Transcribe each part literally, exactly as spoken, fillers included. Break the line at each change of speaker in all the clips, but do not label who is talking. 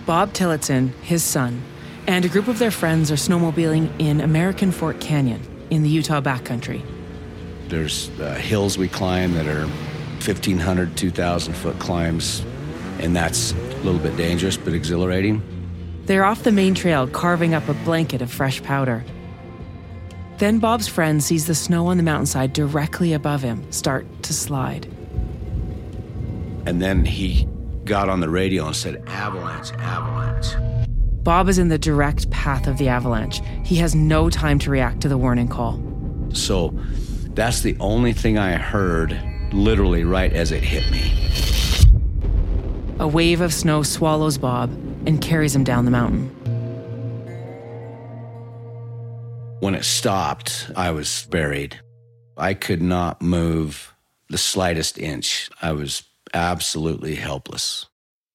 Bob Tillotson, his son, and a group of their friends are snowmobiling in American Fort Canyon in the Utah backcountry.
There's uh, hills we climb that are fifteen hundred, two thousand foot climbs, and that's a little bit dangerous but exhilarating.
They're off the main trail carving up a blanket of fresh powder. Then Bob's friend sees the snow on the mountainside directly above him start to slide.
And then he got on the radio and said, "Avalanche, avalanche."
Bob is in the direct path of the avalanche. He has no time to react to the warning call.
So that's the only thing I heard, literally right as it hit me.
A wave of snow swallows Bob and carries him down the mountain.
When it stopped, I was buried. I could not move the slightest inch. I was absolutely helpless.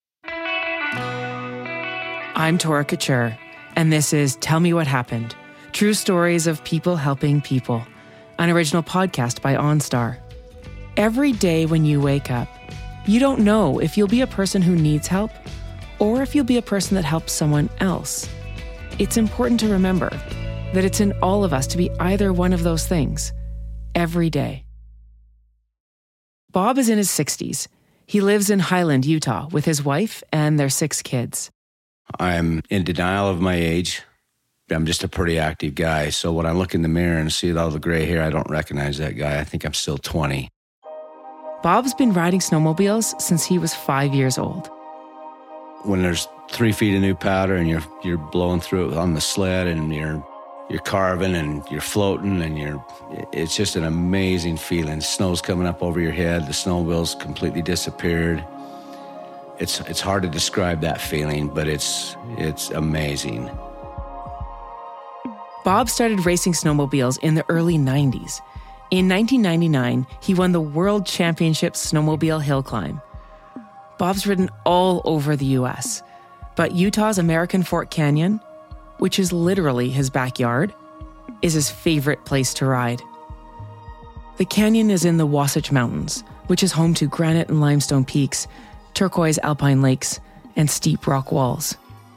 I'm Tora Couture, and this is Tell Me What Happened, true stories of people helping people, an original podcast by OnStar. Every day when you wake up, you don't know if you'll be a person who needs help or if you'll be a person that helps someone else. It's important to remember that it's in all of us to be either one of those things, every day. Bob is in his sixties. He lives in Highland, Utah, with his wife and their six kids.
I'm in denial of my age. I'm just a pretty active guy, so when I look in the mirror and see all the gray hair, I don't recognize that guy. I think I'm still twenty.
Bob's been riding snowmobiles since he was five years old.
When there's three feet of new powder and you're you're blowing through it on the sled and you're you're carving and you're floating and you're it's just an amazing feeling. Snow's coming up over your head. The snowmobile's completely disappeared. It's it's hard to describe that feeling, but it's it's amazing.
Bob started racing snowmobiles in the early nineties. In nineteen ninety-nine, he won the World Championship Snowmobile Hill Climb. Bob's ridden all over the U S, but Utah's American Fort Canyon, which is literally his backyard, is his favorite place to ride. The canyon is in the Wasatch Mountains, which is home to granite and limestone peaks, turquoise alpine lakes, and steep rock walls.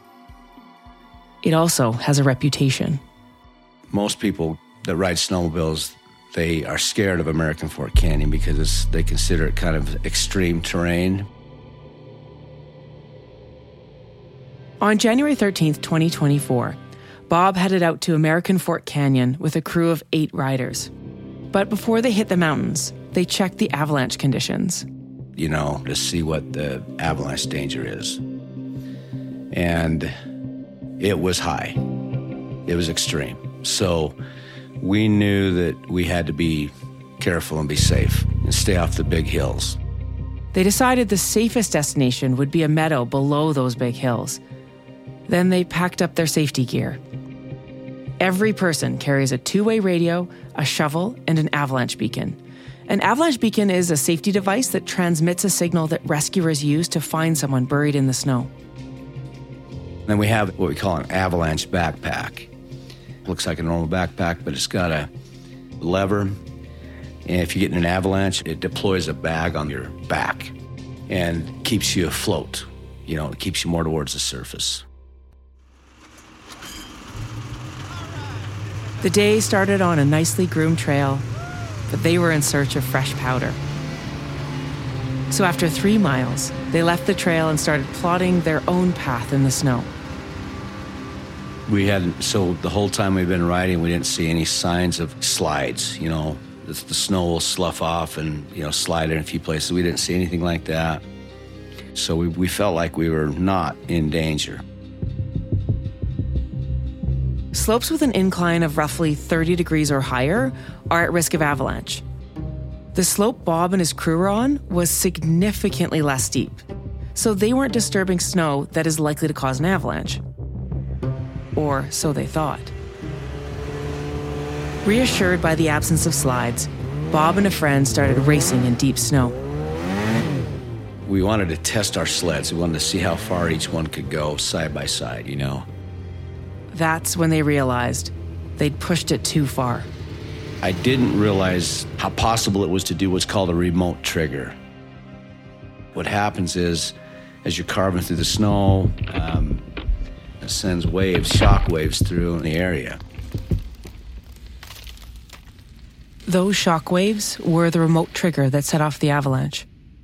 It also has a reputation.
Most people that ride snowmobiles, they are scared of American Fort Canyon because it's, they consider it kind of extreme terrain.
On January thirteenth, twenty twenty-four, Bob headed out to American Fort Canyon with a crew of eight riders. But before they hit the mountains, they checked the avalanche conditions.
You know, to see what the avalanche danger is. And it was high. It was extreme. So we knew that we had to be careful and be safe and stay off the big hills.
They decided the safest destination would be a meadow below those big hills. Then they packed up their safety gear. Every person carries a two-way radio, a shovel, and an avalanche beacon. An avalanche beacon is a safety device that transmits a signal that rescuers use to find someone buried in the snow.
Then we have what we call an avalanche backpack. Looks like a normal backpack, but it's got a lever. And if you get in an avalanche, it deploys a bag on your back and keeps you afloat. You know, it keeps you more towards the surface.
The day started on a nicely groomed trail, but they were in search of fresh powder. So after three miles, they left the trail and started plotting their own path in the snow.
We had, so the whole time we've been riding, we didn't see any signs of slides. You know, the, the snow will slough off and, you know, slide in a few places. We didn't see anything like that. So we, we felt like we were not in danger.
Slopes with an incline of roughly thirty degrees or higher are at risk of avalanche. The slope Bob and his crew were on was significantly less steep, so they weren't disturbing snow that is likely to cause an avalanche. Or so they thought. Reassured by the absence of slides, Bob and a friend started racing in deep snow.
We wanted to test our sleds. We wanted to see how far each one could go side by side, you know.
That's when they realized they'd pushed it too far.
I didn't realize how possible it was to do what's called a remote trigger. What happens is as you're carving through the snow, um, it sends waves, shock waves through the area.
Those shock waves were the remote trigger that set off the avalanche.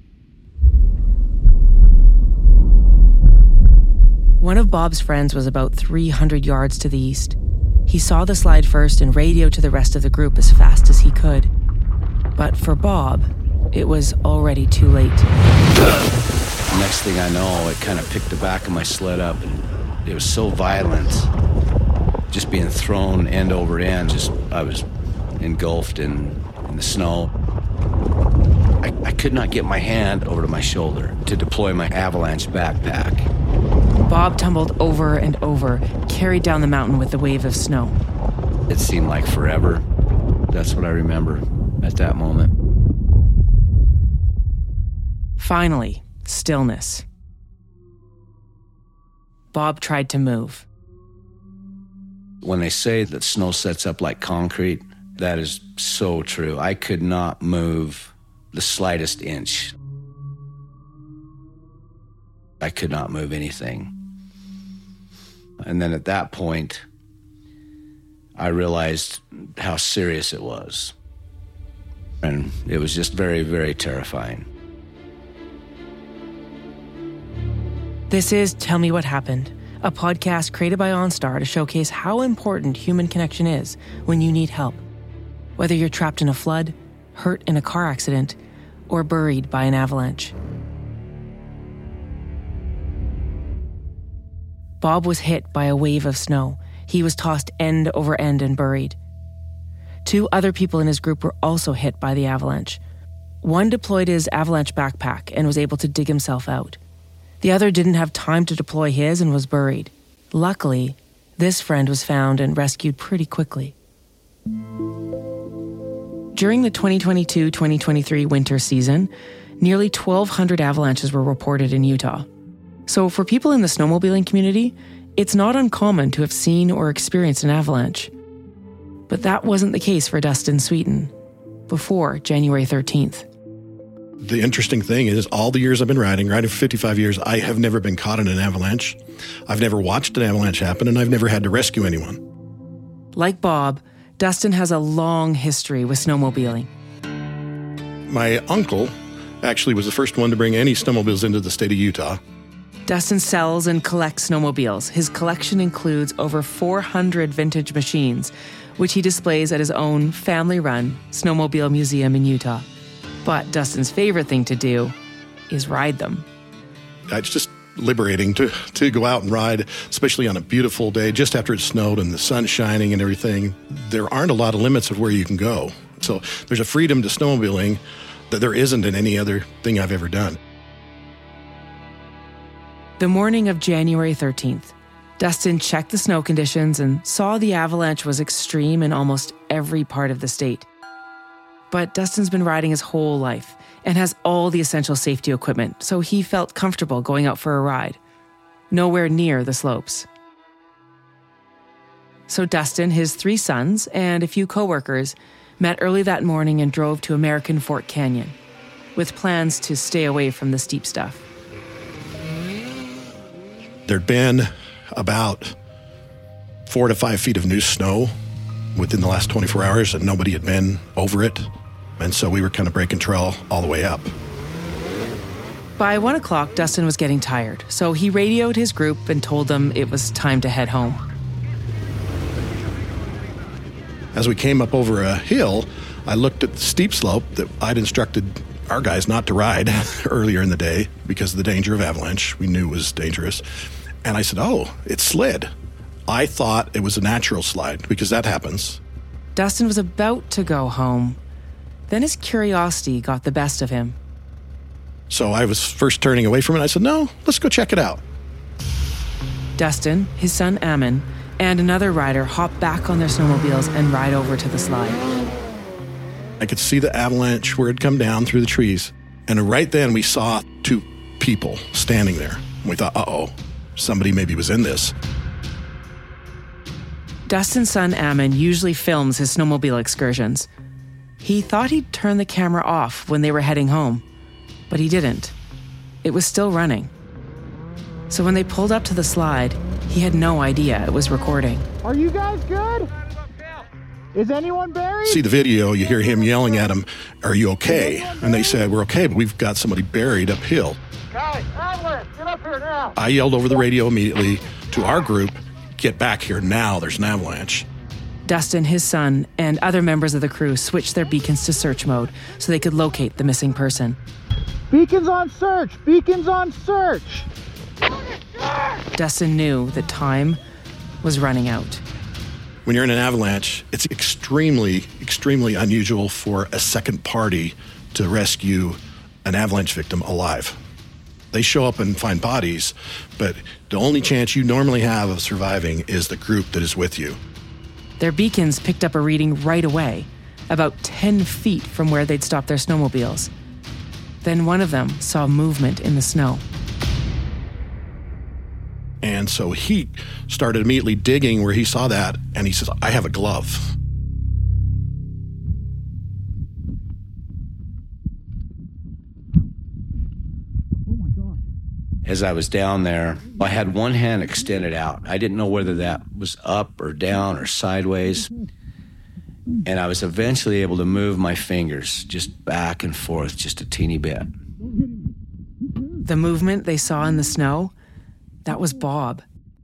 One of Bob's friends was about three hundred yards to the east. He saw the slide first and radioed to the rest of the group as fast as he could. But for Bob, it was already too late.
Next thing I know, it kind of picked the back of my sled up, and it was so violent, just being thrown end over end. Just I was engulfed in, in the snow. I, I could not get my hand over to my shoulder to deploy my avalanche backpack.
Bob tumbled over and over, carried down the mountain with the wave of snow.
It seemed like forever. That's what I remember at that moment.
Finally, stillness. Bob tried to move.
When they say that snow sets up like concrete, that is so true. I could not move the slightest inch. I could not move anything. And then at that point, I realized how serious it was. And it was just very, very terrifying.
This is Tell Me What Happened, a podcast created by OnStar to showcase how important human connection is when you need help. Whether you're trapped in a flood, hurt in a car accident, or buried by an avalanche. Bob was hit by a wave of snow. He was tossed end over end and buried. Two other people in his group were also hit by the avalanche. One deployed his avalanche backpack and was able to dig himself out. The other didn't have time to deploy his and was buried. Luckily, this friend was found and rescued pretty quickly. During the twenty twenty-two twenty twenty-three winter season, nearly twelve hundred avalanches were reported in Utah. So for people in the snowmobiling community, it's not uncommon to have seen or experienced an avalanche. But that wasn't the case for Dustin Sweeten before January thirteenth.
The interesting thing is, all the years I've been riding, riding for fifty-five years, I have never been caught in an avalanche. I've never watched an avalanche happen, and I've never had to rescue anyone.
Like Bob, Dustin has a long history with snowmobiling.
My uncle actually was the first one to bring any snowmobiles into the state of Utah.
Dustin sells and collects snowmobiles. His collection includes over four hundred vintage machines, which he displays at his own family-run snowmobile museum in Utah. But Dustin's favorite thing to do is ride them.
It's just liberating to, to go out and ride, especially on a beautiful day, just after it snowed and the sun's shining and everything. There aren't a lot of limits of where you can go. So there's a freedom to snowmobiling that there isn't in any other thing I've ever done.
The morning of January thirteenth, Dustin checked the snow conditions and saw the avalanche was extreme in almost every part of the state. But Dustin's been riding his whole life and has all the essential safety equipment, so he felt comfortable going out for a ride. Nowhere near the slopes. So Dustin, his three sons, and a few coworkers met early that morning and drove to American Fork Canyon, with plans to stay away from the steep stuff.
There'd been about four to five feet of new snow within the last twenty-four hours, and nobody had been over it. And so we were kind of breaking trail all the way up.
By one o'clock, Dustin was getting tired, so he radioed his group and told them it was time to head home.
As we came up over a hill, I looked at the steep slope that I'd instructed our guys not to ride earlier in the day because of the danger of avalanche. We knew it was dangerous. And I said, oh, it slid. I thought it was a natural slide because that happens.
Dustin was about to go home. Then his curiosity got the best of him.
So I was first turning away from it. I said, no, let's go check it out.
Dustin, his son Ammon, and another rider hop back on their snowmobiles and ride over to the slide.
I could see the avalanche where it had come down through the trees. And right then we saw two people standing there. We thought, uh-oh, somebody maybe was in this.
Dustin's son Ammon usually films his snowmobile excursions. He thought he'd turn the camera off when they were heading home, but he didn't. It was still running. So when they pulled up to the slide, he had no idea it was recording.
Are you guys good? Is anyone buried?
See the video, you hear him yelling at him, "Are you okay?" And they said, "We're okay, but we've got somebody buried uphill."
Guys, ambulance, get up here now.
I yelled over the radio immediately to our group, "Get back here now, there's an avalanche."
Dustin, his son, and other members of the crew switched their beacons to search mode so they could locate the missing person.
Beacons on search, beacons on search.
Dustin knew that time was running out.
When you're in an avalanche, it's extremely, extremely unusual for a second party to rescue an avalanche victim alive. They show up and find bodies, but the only chance you normally have of surviving is the group that is with you.
Their beacons picked up a reading right away, about ten feet from where they'd stopped their snowmobiles. Then one of them saw movement in the snow.
And so he started immediately digging where he saw that, and he says, "I have a glove."
Oh my God.
As I was down there, I had one hand extended out. I didn't know whether that was up or down or sideways. And I was eventually able to move my fingers just back and forth just a teeny bit.
The movement they saw in the snow, that was Bob.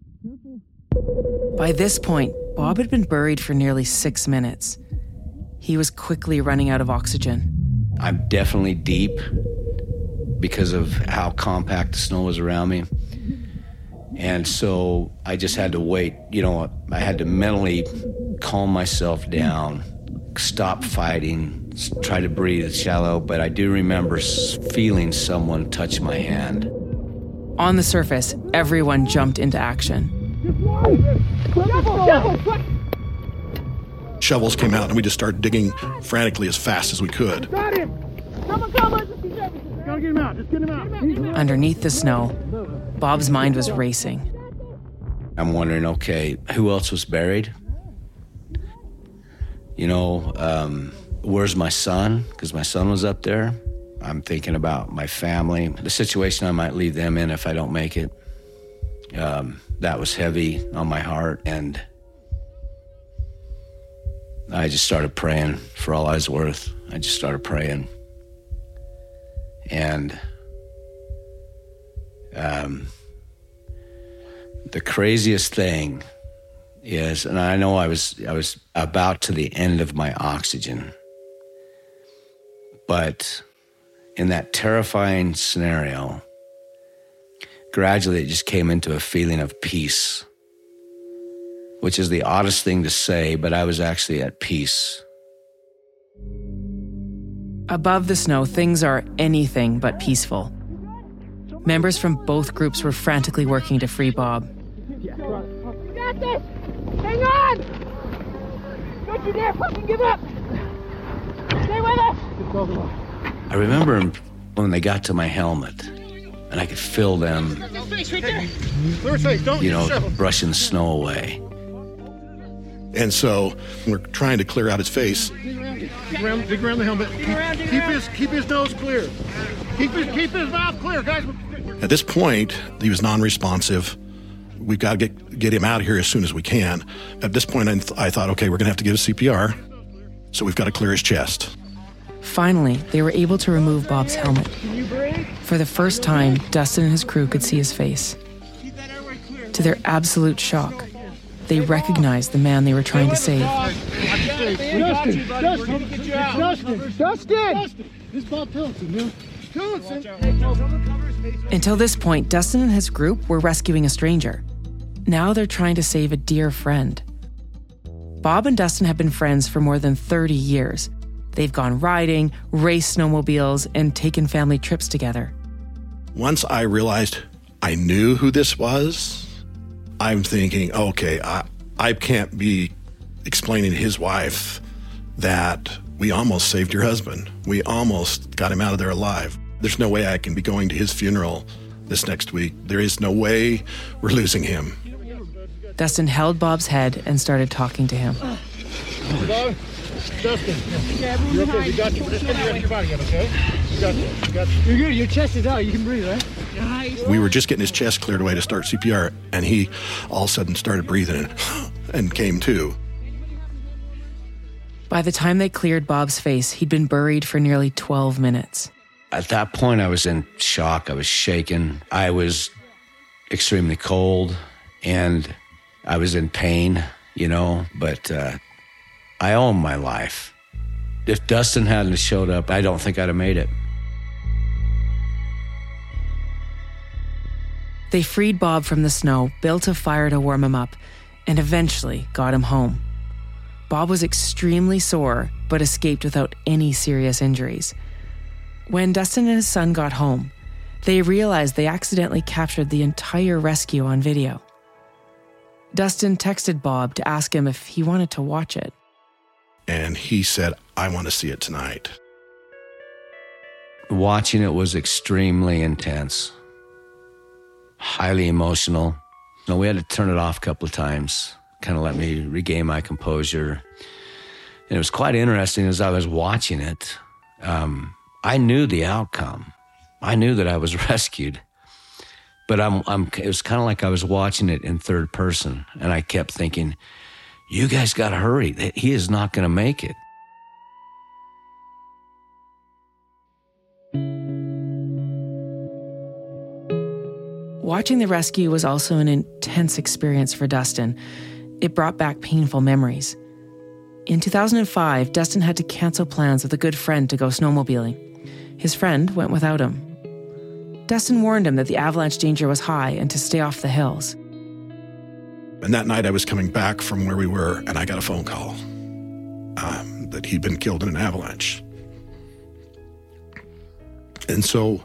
By this point, Bob had been buried for nearly six minutes. He was quickly running out of oxygen.
I'm definitely deep because of how compact the snow was around me. And so I just had to wait. You know, I had to mentally calm myself down, stop fighting, try to breathe shallow. But I do remember feeling someone touch my hand.
On the surface, everyone jumped into action.
Shovels came out, and we just started digging frantically as fast as we could.
Got him. Come on, come on. Just keep everything. Gotta get him out. Just get him out.
Underneath the snow, Bob's mind was racing.
I'm wondering, okay, who else was buried? You know, um, where's my son? Because my son was up there. I'm thinking about my family, the situation I might leave them in if I don't make it. Um, that was heavy on my heart, and I just started praying for all I was worth. I just started praying. And um, the craziest thing is, and I know I was I was about to the end of my oxygen, but in that terrifying scenario, gradually it just came into a feeling of peace, which is the oddest thing to say, but I was actually at peace.
Above the snow, things are anything but peaceful. Members from both groups were frantically working to free Bob.
You got this. Hang on. Don't you dare fucking give up. Stay with us.
I remember when they got to my helmet, and I could feel them, you know, brushing the snow away.
And so we're trying to clear out his face.
Dig around, dig around the helmet. Keep, keep his keep his nose clear. Keep his keep his mouth clear, guys.
At this point, he was non-responsive. We've got to get get him out of here as soon as we can. At this point, I, th- I thought, okay, we're going to have to give C P R, so we've got to clear his chest.
Finally, they were able to remove Bob's helmet. For the first time, Dustin and his crew could see his face. To their absolute shock, they recognized the man they were trying to save.
Dustin, Dustin, Dustin, Dustin. This is Bob Tillotson, man. Tillotson.
Until this point, Dustin and his group were rescuing a stranger. Now they're trying to save a dear friend. Bob and Dustin have been friends for more than thirty years. They've gone riding, raced snowmobiles, and taken family trips together.
Once I realized I knew who this was, I'm thinking, okay, I, I can't be explaining to his wife that we almost saved your husband. We almost got him out of there alive. There's no way I can be going to his funeral this next week. There is no way we're losing him.
Dustin held Bob's head and started talking to him.
Bob, Dustin, you're okay. We got you. Just put your rest of your body up, okay? You got you. You got you. You're good. Your chest is out. You can breathe, right?
We were just getting his chest cleared away to start C P R, and he all of a sudden started breathing and, and came to.
By the time they cleared Bob's face, he'd been buried for nearly twelve minutes.
At that point, I was in shock. I was shaken. I was extremely cold, and I was in pain, you know, but uh, I owe him my life. If Dustin hadn't showed up, I don't think I'd have made it.
They freed Bob from the snow, built a fire to warm him up, and eventually got him home. Bob was extremely sore, but escaped without any serious injuries. When Dustin and his son got home, they realized they accidentally captured the entire rescue on video. Dustin texted Bob to ask him if he wanted to watch it.
And he said, I want to see it tonight.
Watching it was extremely intense, highly emotional. You know, we had to turn it off a couple of times, kind of let me regain my composure. And it was quite interesting as I was watching it. Um, I knew the outcome. I knew that I was rescued. But I'm, I'm, it was kind of like I was watching it in third person. And I kept thinking, you guys got to hurry. He is not going to make it.
Watching the rescue was also an intense experience for Dustin. It brought back painful memories. In two thousand five, Dustin had to cancel plans with a good friend to go snowmobiling. His friend went without him. Dustin warned him that the avalanche danger was high and to stay off the hills.
And that night I was coming back from where we were, and I got a phone call um, that he'd been killed in an avalanche. And so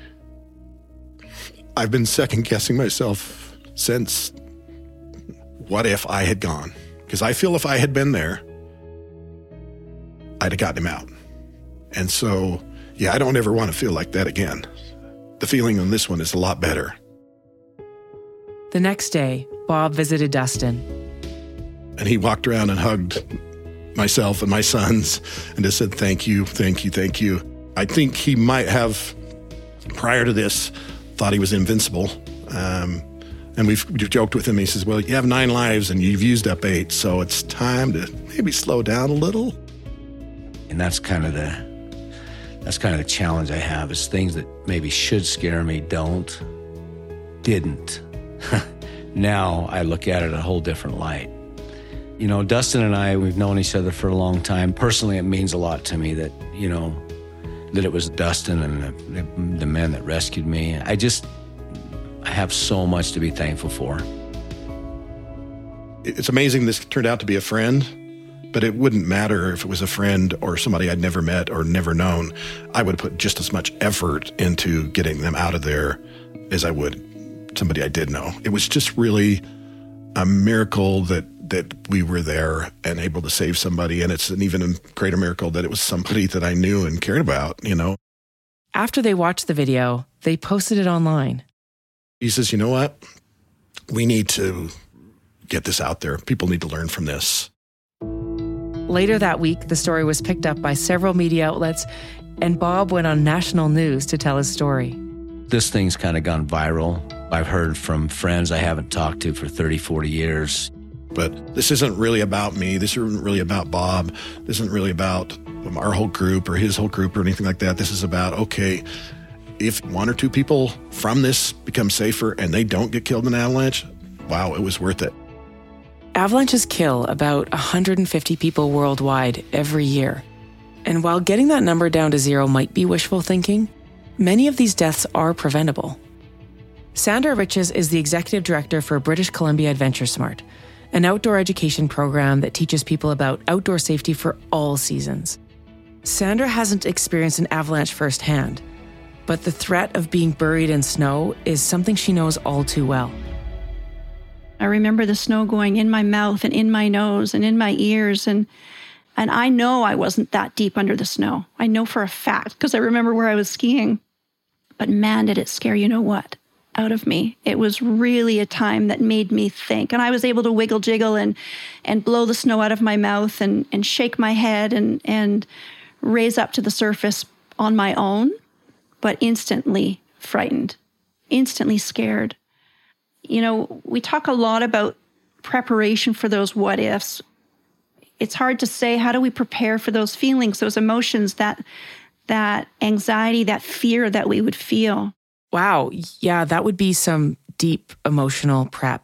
I've been second-guessing myself since. What if I had gone? Because I feel if I had been there, I'd have gotten him out. And so, yeah, I don't ever want to feel like that again. The feeling on this one is a lot better.
The next day, Bob visited Dustin.
And he walked around and hugged myself and my sons and just said, thank you, thank you, thank you. I think he might have, prior to this, thought he was invincible. Um, and we've joked with him. He says, well, you have nine lives and you've used up eight, so it's time to maybe slow down a little.
And that's kind of the, that's kind of the challenge I have, is things that maybe should scare me don't, didn't. Now I look at it a whole different light. You know, Dustin and I, we've known each other for a long time. Personally, it means a lot to me that, you know, that it was Dustin and the, the men that rescued me. I just, I have so much to be thankful for.
It's amazing this turned out to be a friend, but it wouldn't matter if it was a friend or somebody I'd never met or never known. I would put just as much effort into getting them out of there as I would somebody I did know. It was just really a miracle that that we were there and able to save somebody. And it's an even greater miracle that it was somebody that I knew and cared about, you know.
After they watched the video, they posted it online.
He says, you know what? We need to get this out there. People need to learn from this.
Later that week, the story was picked up by several media outlets, and Bob went on national news to tell his story.
This thing's kind of gone viral. I've heard from friends I haven't talked to for thirty, forty years.
But this isn't really about me. This isn't really about Bob. This isn't really about our whole group or his whole group or anything like that. This is about, okay, if one or two people from this become safer and they don't get killed in an avalanche, wow, it was worth it.
Avalanches kill about one hundred fifty people worldwide every year. And while getting that number down to zero might be wishful thinking, many of these deaths are preventable. Sandra Riches is the executive director for British Columbia Adventure Smart, an outdoor education program that teaches people about outdoor safety for all seasons. Sandra hasn't experienced an avalanche firsthand, but the threat of being buried in snow is something she knows all too well.
I remember the snow going in my mouth and in my nose and in my ears, and and I know I wasn't that deep under the snow. I know for a fact, because I remember where I was skiing. But man, did it scare you know what out of me. It was really a time that made me think. And I was able to wiggle jiggle and and blow the snow out of my mouth and and shake my head and and raise up to the surface on my own, but instantly frightened. instantly scared. You know, we talk a lot about preparation for those what ifs. It's hard to say, how do we prepare for those feelings, those emotions, that that anxiety, that fear that we would feel?
Wow. Yeah, that would be some deep emotional prep.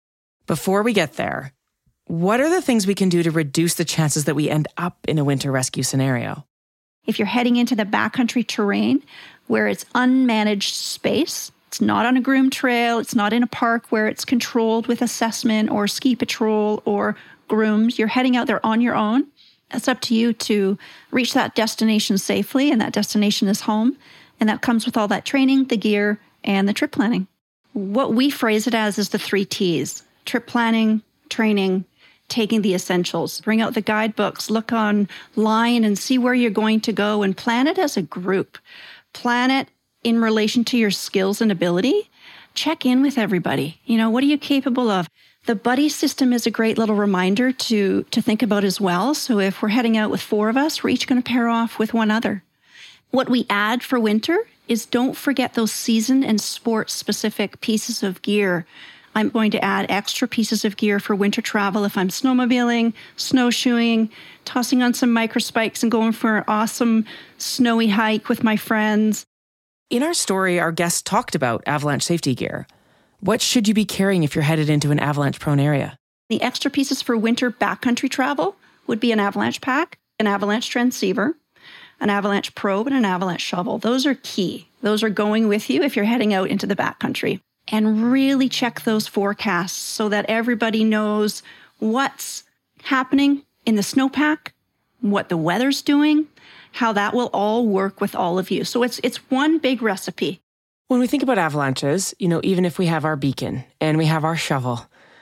Before we get there, what are the things we can do to reduce the chances that we end up in a winter rescue scenario?
If you're heading into the backcountry terrain where it's unmanaged space, it's not on a groomed trail, it's not in a park where it's controlled with assessment or ski patrol or grooms, you're heading out there on your own. It's up to you to reach that destination safely, and that destination is home. And that comes with all that training, the gear, and the trip planning. What we phrase it as is the three T's: trip planning, training, taking the essentials. Bring out the guidebooks, look online and see where you're going to go, and plan it as a group. Plan it in relation to your skills and ability. Check in with everybody. You know, what are you capable of? The buddy system is a great little reminder to, to think about as well. So if we're heading out with four of us, we're each going to pair off with one other. What we add for winter is don't forget those season and sport specific pieces of gear. I'm going to add extra pieces of gear for winter travel if I'm snowmobiling, snowshoeing, tossing on some microspikes and going for an awesome snowy hike with my friends.
In our story, our guest talked about avalanche safety gear. What should you be carrying if you're headed into an avalanche-prone area?
The extra pieces for winter backcountry travel would be an avalanche pack, an avalanche transceiver, an avalanche probe, and an avalanche shovel. Those are key. Those are going with you if you're heading out into the backcountry. And really check those forecasts so that everybody knows what's happening in the snowpack, what the weather's doing, how that will all work with all of you. So it's it's one big recipe.
When we think about avalanches, you know, even if we have our beacon and we have our shovel,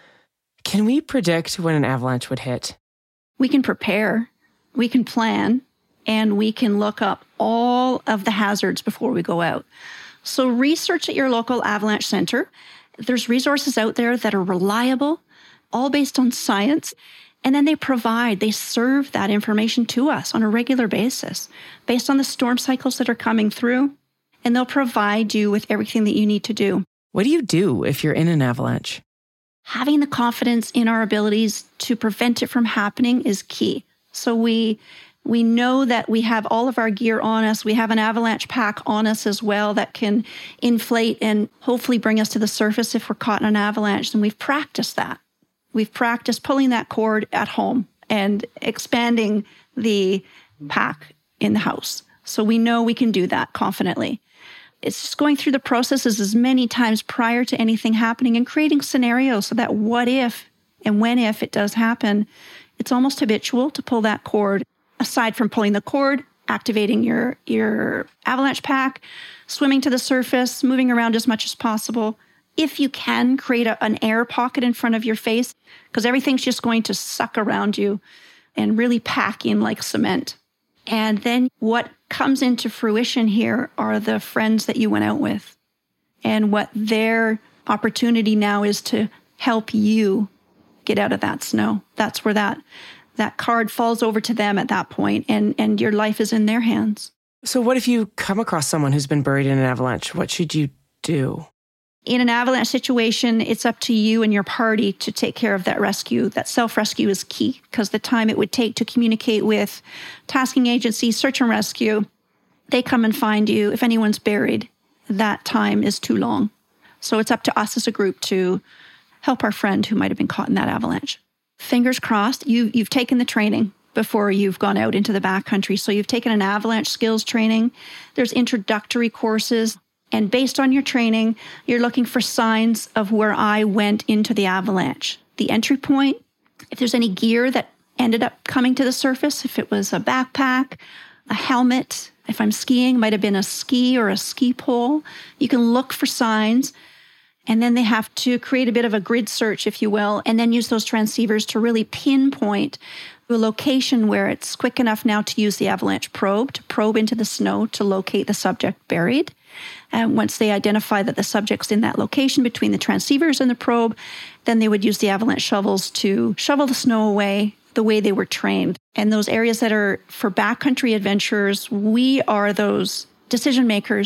can we predict when an avalanche would hit?
We can prepare, we can plan, and we can look up all of the hazards before we go out. So research at your local avalanche center. There's resources out there that are reliable, all based on science. And then they provide, they serve that information to us on a regular basis based on the storm cycles that are coming through. And they'll provide you with everything that you need to do.
What do you do if you're in an avalanche?
Having the confidence in our abilities to prevent it from happening is key. So we we know that we have all of our gear on us. We have an avalanche pack on us as well that can inflate and hopefully bring us to the surface if we're caught in an avalanche. And we've practiced that. We've practiced pulling that cord at home and expanding the pack in the house. So we know we can do that confidently. It's just going through the processes as many times prior to anything happening and creating scenarios so that what if and when if it does happen, it's almost habitual to pull that cord. Aside from pulling the cord, activating your, your avalanche pack, swimming to the surface, moving around as much as possible. If you can, create a, an air pocket in front of your face because everything's just going to suck around you and really pack in like cement. And then what comes into fruition here are the friends that you went out with and what their opportunity now is to help you get out of that snow. That's where that that card falls over to them at that point, and, and your life is in their hands.
So what if you come across someone who's been buried in an avalanche? What should you do?
In an avalanche situation, it's up to you and your party to take care of that rescue. That self-rescue is key because the time it would take to communicate with tasking agencies, search and rescue, they come and find you. If anyone's buried, that time is too long. So it's up to us as a group to help our friend who might have been caught in that avalanche. Fingers crossed, you, you've taken the training before you've gone out into the backcountry. So you've taken an avalanche skills training. There's introductory courses. And based on your training, you're looking for signs of where I went into the avalanche. The entry point, if there's any gear that ended up coming to the surface, if it was a backpack, a helmet, if I'm skiing, might have been a ski or a ski pole. You can look for signs. And then they have to create a bit of a grid search, if you will, and then use those transceivers to really pinpoint a location where it's quick enough now to use the avalanche probe to probe into the snow to locate the subject buried. And once they identify that the subject's in that location between the transceivers and the probe, then they would use the avalanche shovels to shovel the snow away the way they were trained. And those areas that are for backcountry adventurers, we are those decision makers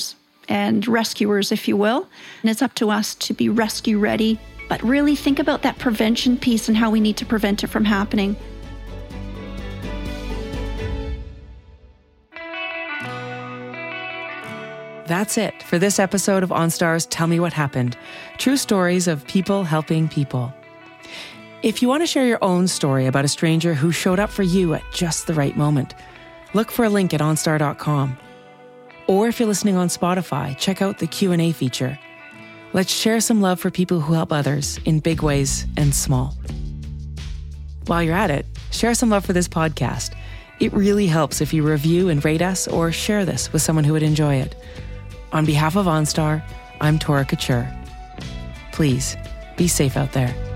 and rescuers, if you will. And it's up to us to be rescue ready, but really think about that prevention piece and how we need to prevent it from happening.
That's it for this episode of OnStar's Tell Me What Happened. True stories of people helping people. If you want to share your own story about a stranger who showed up for you at just the right moment, look for a link at onstar dot com. Or if you're listening on Spotify, check out the Q and A feature. Let's share some love for people who help others in big ways and small. While you're at it, share some love for this podcast. It really helps if you review and rate us or share this with someone who would enjoy it. On behalf of OnStar, I'm Tora Couture. Please, be safe out there.